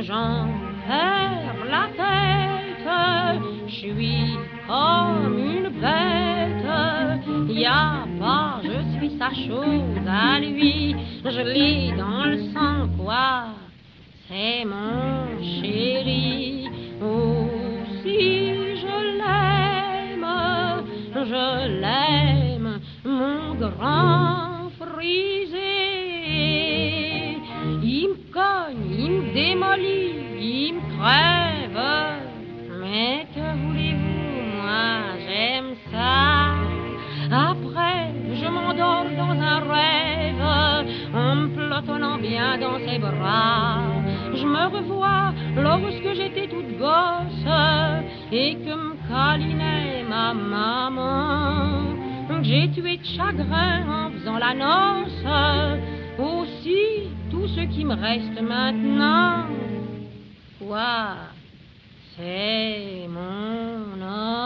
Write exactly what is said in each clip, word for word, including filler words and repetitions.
j'en perds la tête, je suis comme une bête, y a pas, je suis sa chose à lui, je l'ai dans le sang, quoi, c'est mon chéri, oh si je l'aime, je l'aime, mon grand frisé. Il me cogne, il me démolit, il me crève. Mais que voulez-vous, moi j'aime ça. Après, je m'endors dans un rêve, en me pelotonnant bien dans ses bras. Je me revois lorsque j'étais toute gosse et que me câlinait ma maman. J'ai tué de chagrin en faisant la noce. Aussi, tout ce qui me reste maintenant, quoi, c'est mon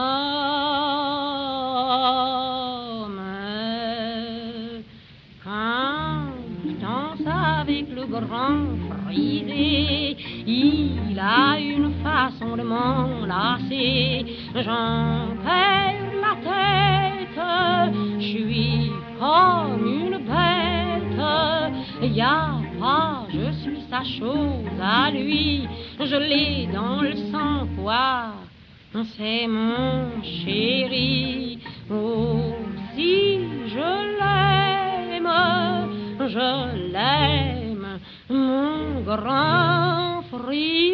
homme. Quand je danse avec le grand frisé, il a une façon de m'enlacer. J'en perds la tête, je suis comme une bête, y a pas, je suis sa chose à lui, je l'ai dans le sang, quoi, c'est mon chéri, oh si je l'aime, je l'aime, mon grand frisé.